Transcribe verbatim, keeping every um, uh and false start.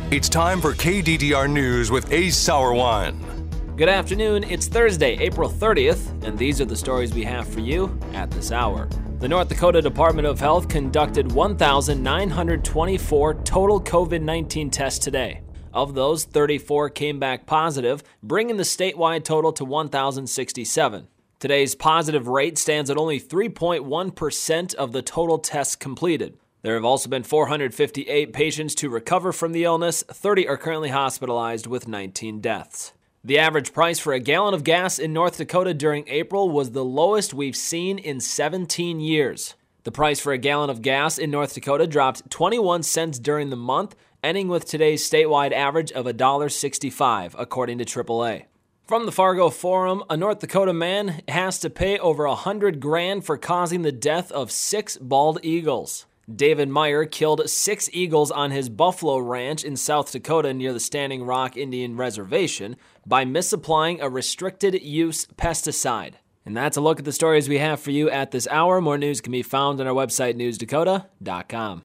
It's time for K D D R News with Ace Sauerwein. Good afternoon. It's Thursday, April thirtieth, and these are the stories we have for you at this hour. The North Dakota Department of Health conducted one thousand nine hundred twenty-four total covid nineteen tests today. Of those, thirty-four came back positive, bringing the statewide total to one thousand sixty-seven. Today's positive rate stands at only three point one percent of the total tests completed. There have also been four hundred fifty-eight patients to recover from the illness. thirty are currently hospitalized with nineteen deaths. The average price for a gallon of gas in North Dakota during April was the lowest we've seen in seventeen years. The price for a gallon of gas in North Dakota dropped twenty-one cents during the month, ending with today's statewide average of one dollar and sixty-five cents, according to triple A. From the Fargo Forum, a North Dakota man has to pay over a hundred grand for causing the death of six bald eagles. David Meyer killed six eagles on his buffalo ranch in South Dakota near the Standing Rock Indian Reservation by misapplying a restricted-use pesticide. And that's a look at the stories we have for you at this hour. More news can be found on our website, news dakota dot com.